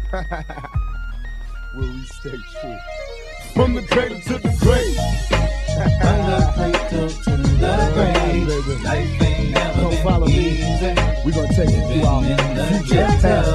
Will we stay true? From the cradle to the grave. From the cradle to the grave. Life ain't never been easy. We're gonna take it through our future past.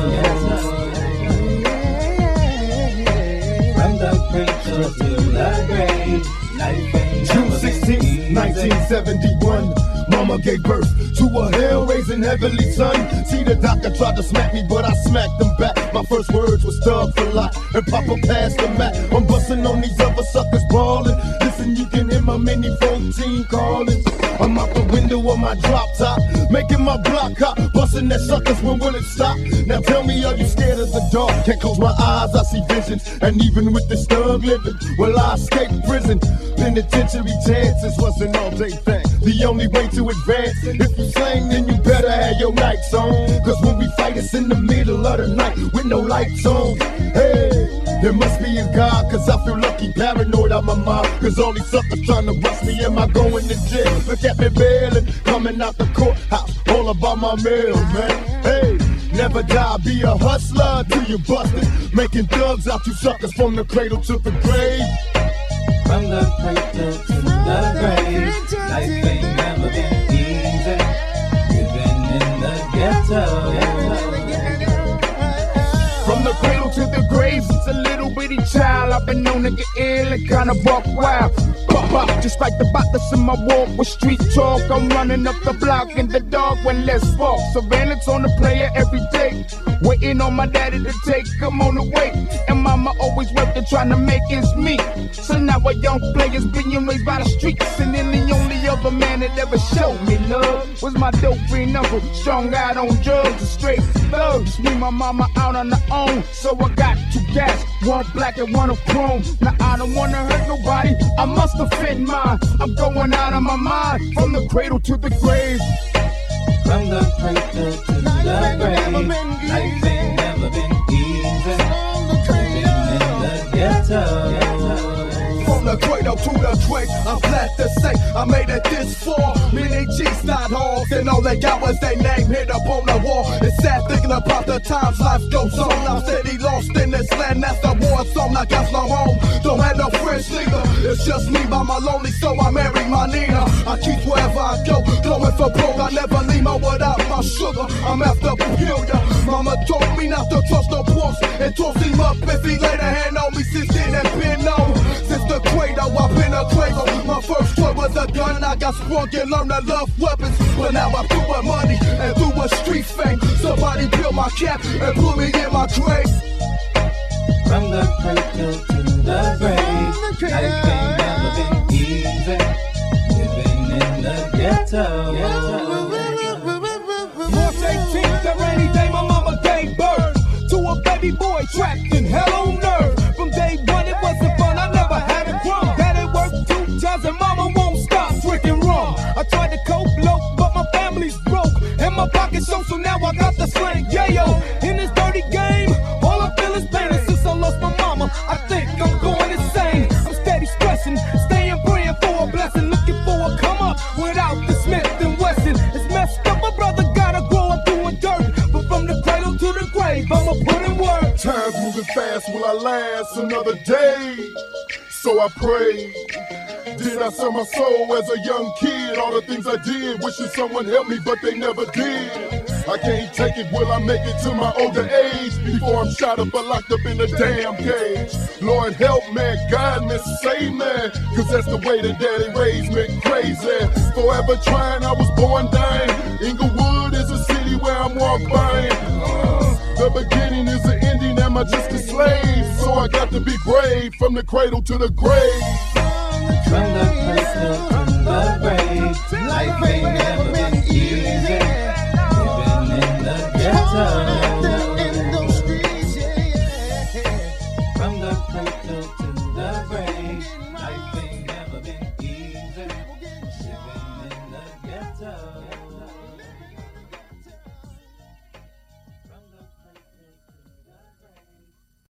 From the cradle to the grave. Life ain't June never 16, been easy. 1971. Mama gave birth to a hell-raising heavenly son. See, the doctor tried to smack me, but I smacked him back. My first words was thug for life, and Papa passed the mat. I'm busting on these other suckers ballin'. Listen, you can hear my mini 14 calling. I'm out the window of my drop top, making my block hot, busting at suckers. When will it stop? Now tell me, are you scared of the dark? Can't close my eyes, I see visions. And even with this thug living, will I escape prison? Penitentiary chances wasn't all day thing. The only way to advance, if you sing, then you better have your nights on. Cause when we fight, it's in the middle of the night with no lights on. Hey, there must be a God, cause I feel lucky, paranoid out my mind. Cause all these suckers trying to rush me, am I going to jail? Look at me bailing, coming out the courthouse, all about my mail, man. Hey, never die, be a hustler till you busted. Making thugs out you suckers from the cradle to the grave. From the cradle to the grave, life ain't never been easy. Living in the ghetto. From the cradle to the grave, since a little bitty child, I've been known to get ill and kinda buck wild. Pop, just like the bottles in my walk with street talk. I'm running up the block in the dark when let's walk. Surveillance on the player every day, waiting on my daddy to take him on the way. And mama always working, trying to make ends meet. So now a young player's being raised by the streets. And then the only other man that ever showed me love was my dope green uncle, strung out on drugs and straight thugs. Me, my mama out on her own, so I got two gas, one black and one of chrome. Now I don't wanna hurt nobody, I must offend mine. I'm going out of my mind, from the cradle to the grave. From the cradle to the grave, life ain't never been easy. Living in the ghetto. From the cradle to the grave, I'm glad to say I made it this far. Many G's not hogs, and all they got was their name hit up on the wall. It's sad thinking about the times life goes on. I'm steady lost in this land, that's the war song. I got no home, don't have no friends neither. It's just me by my lonely, so I marry my Nina. I keep wherever I go, going for broke. I never leave my without my sugar. I'm after peculiar. Mama told me not to trust no boss, and toss him up if he laid a hand on me. Since then, it's been on. Since the cradle, I've been a cradle. My first toy was a gun, I got sprung and learned to love weapons. But now I'm through with money and through with street fame. Somebody built my cap and put me in my grave. From the cradle to the grave, life ain't never been easy. Living in the ghetto. March 18th, that rainy day, my mama gave birth to a baby boy trapped in hell on earth. From day one, it wasn't fun, I never had a crumb. Daddy worked 2 jobs and mama won't stop drinking rum. I tried to cope low, but my family's broke. And my pocket's so now I got the slang yayo. In this dirty game, all I feel is pain. And since I lost my mama, I think I'm going insane. I'm steady stressing, staying praying for a blessing. Looking for a come up without the Smith and Wesson. It's messed up, my brother gotta grow up doing dirt. But from the cradle to the grave, I'ma put in work. Time's moving fast, will I last another day? So I prayed. Did I sell my soul as a young kid? All the things I did, wishing someone helped me, but they never did. I can't take it, will I make it to my older age? Before I'm shot up or locked up in a damn cage. Lord help me, guide me, save me. Cause that's the way that daddy raised me, crazy. Forever trying, I was born dying. Inglewood is a city where I'm walk by. The beginning is the ending, am I just a slave? So I got to be brave, from the cradle to the grave. From the cradle to the grave, life ain't never been easy. Living in the ghetto. From the cradle to the grave, life ain't